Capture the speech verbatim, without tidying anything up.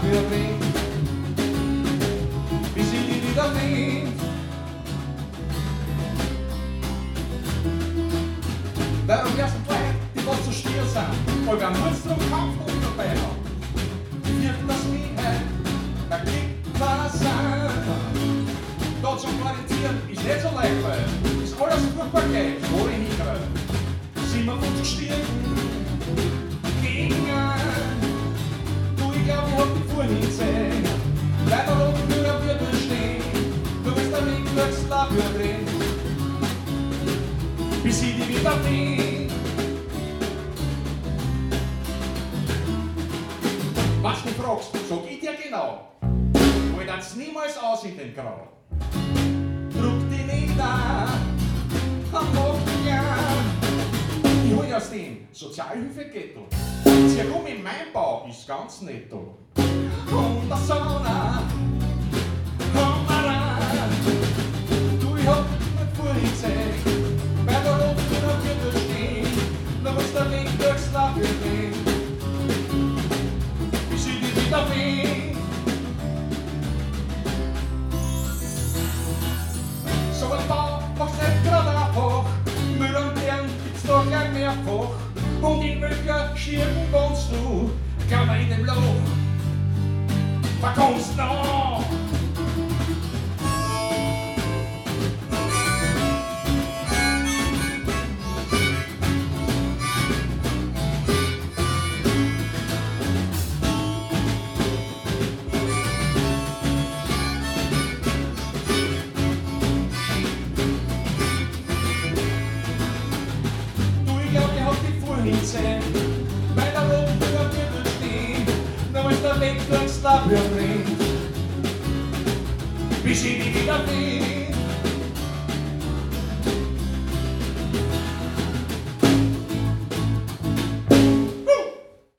Labyrinth, bis sie die wieder findet. Darum wär's ein Kleid, die was zu stier sind, weil wir nur zum Kampf und dabei haben. Die wirken das Mehrheit, der Krieg war sein. Dort zum Orientieren ist nicht so leicht, weil ist alles furchtbar gleich, wo ich hingreife. Sind wir uns gestiegen, gegen ein. Du, ich glaub, ich hab die vorhin gesehen. Weiter oben nur wird wir stehen. Du bist der Weg durchs Labyrinth, bis sie die wieder finden. Was du fragst, sag ich dir genau. Wo ich das niemals aus in den Grau. Druck die nieder, am Morgen. Ich hol aus dem Sozialhilfeghetto. Zirkum in mein Bau ist ganz netto. Und der Sonne, komm mal ran. Du, ich hab nicht vorhin gesehen. Bei der Luft noch wird wir stehen. Da muss der Weg durchs Labyrinth, bis ich die wieder find. So ein Bau macht's nicht grad einfach. Müll und Lärm gibt's doch gleich mehrfach. Und in welcher Schirken wohnst du? Kann in dem Loch. Verkommst noch? Bei der Luft über Wirbel stehen, da ist der Weg durchs Labyrinth, bis ich die wieder find.